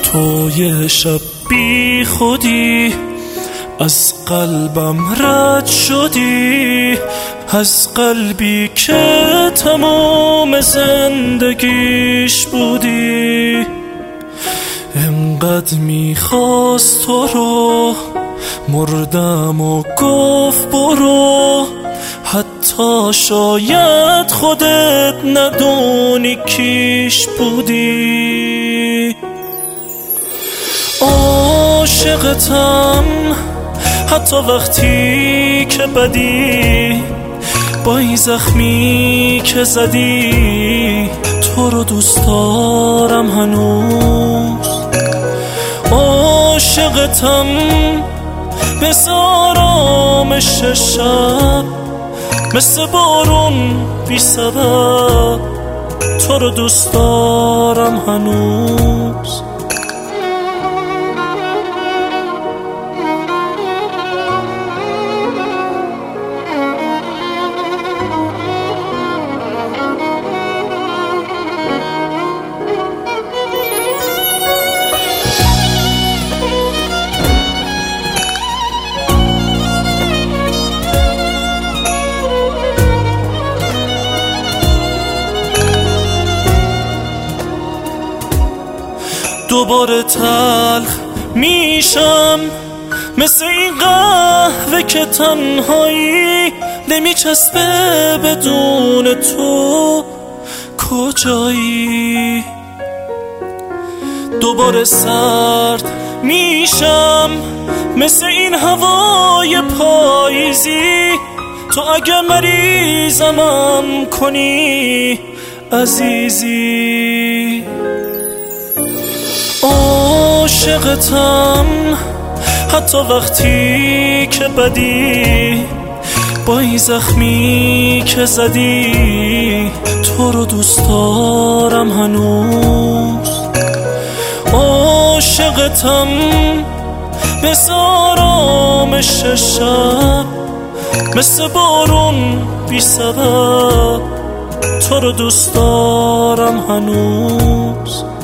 تو یه شب بی خودی از قلبم رد شدی، از قلبی که تمام زندگیش بودی. انقدر میخواست تو رو، مردم و گفت برو، حتی شاید خودت ندونی کیش بودی. عاشقتم حتی وقتی که بدی، با این زخمی که زدی، تو رو دوست دارم هنوز. عاشقتم مثل آرامش شب، مثل بارون بی سبب، تو رو دوست دارم هنوز. دوباره تلخ میشم مثل این قهوه که تنهایی نمیچسبه بدون تو کجایی. دوباره سرد میشم مثل این هوای پاییزی، تو اگه مریضمم کنی عزیزی. عاشقتم حتی وقتی که بدی، با این زخمی که زدی، تو رو دوست دارم هنوز. عاشقتم مثل آرامش شب، مثل بارون بی سبب، تو رو دوست دارم هنوز.